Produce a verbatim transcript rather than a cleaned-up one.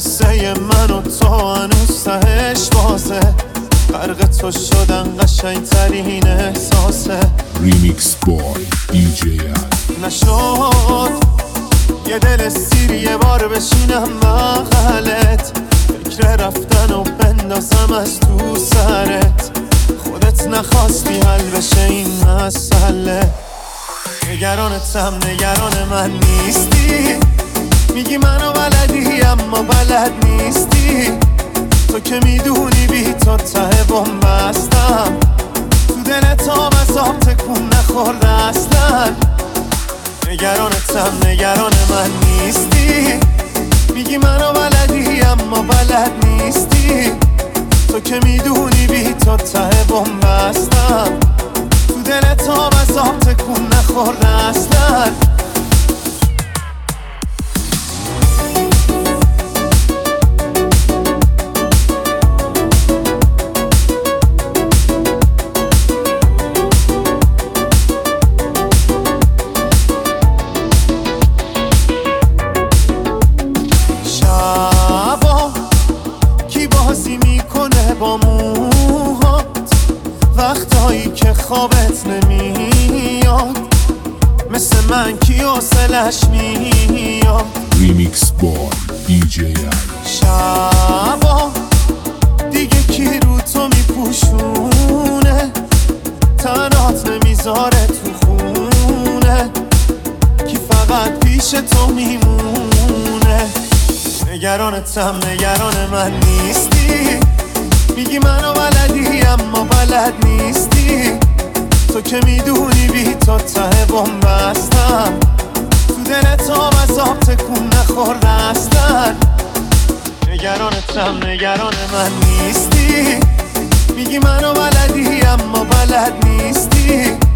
قصه من و تو هنوز تهش بازه، غرق تو شدن قشنگ ترین احساسه. ریمیکس بای دی جی ال. نشد یه دل سیر یه بار بشینم بغلت، فکر رفتن و بندازم از تو سرت. خودت نخواستی حل بشه این مسئله، نگرانتم نگران من نیستی. میگی منو بلدی اما بلد نیستی. تو که میدونی بی تو ته بومبستم، تو دلت آب از آب تکون نخورده اصلا. نگرانتم نگران من نیستی. میگی منو بلدی اما بلد نیستی. تو که میدونی بی تو ته بومبستم، تو دلت آب از آب تکون نخورده اصلا. با موهات وقتایی که خوابت نمیاد، مثل من کی حوصلش میاد. ریمیکس بای دی جی ال. شبا دیگه کی رو تو میپوشونه، تنات نمیذاره تو خونه، کی فقط پیش تو میمونه. نگرانتم نگران من نیستی. میگی منو بلدی اما بلد نیستی. تو که میدونی بی تو ته بومبستم، تو دلت آب از آب تکون نخورده اصلا. نگرانتم نگران من نیستی. میگی منو بلدی اما بلد نیستی.